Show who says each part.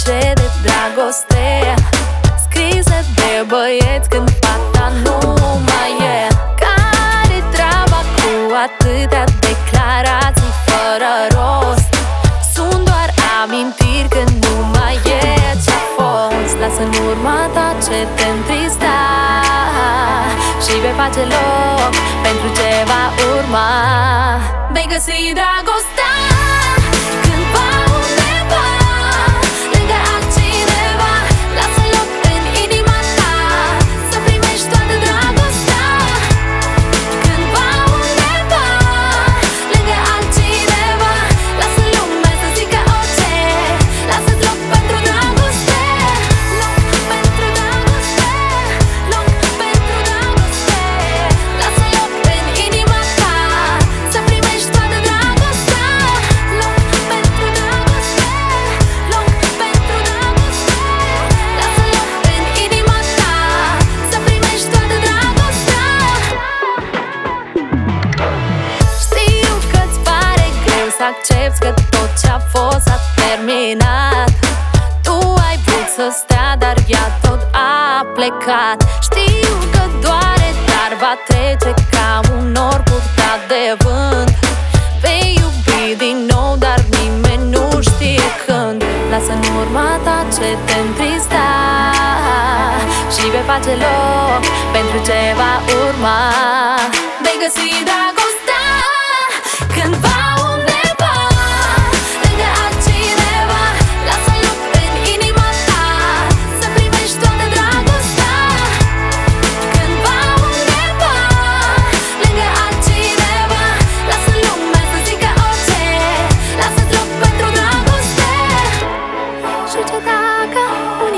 Speaker 1: orice de dragoste, scrise de băieți când fata nu mai e. Care-i treaba cu atâtea declarații fără rost? Sunt doar amintiri când nu mai e ce-a fost. Lasă în urma ta ce te întrista și vei face loc pentru ce va urma. Vei găsi dragostea cândva undeva, lângă altcineva. Lasă loc în inima ta să primești toată dragostea. Cândva undeva, lângă altcineva. Lasă lumea să zică orice, lasă-ți loc pentru dragoste. Loc pentru dragoste, loc pentru dragoste. Lasă loc în inima ta să primești toată dragostea. Loc pentru dragoste, loc pentru dragoste. Lasă loc în inima ta să primești toată dragostea. Știu că-ți pare greu să accepti că tot ce-a fost s-a terminat. Tu ai vrut să stea, dar ea tot a plecat. Știu că doare, dar va trece ca un nor purtat de vânt. Vei iubi din nou, dar nimeni nu știe când. Lasă în urma ta ce te întrista și vei face loc pentru ce va urma. Vei găsi dragostea cândva undeva, lângă altcineva. Lasă loc în inima ta să primești toată dragostea. Cândva undeva, lângă altcineva. Lasă lumea să zică orice, lasă-ți loc pentru dragoste. Și ce dacă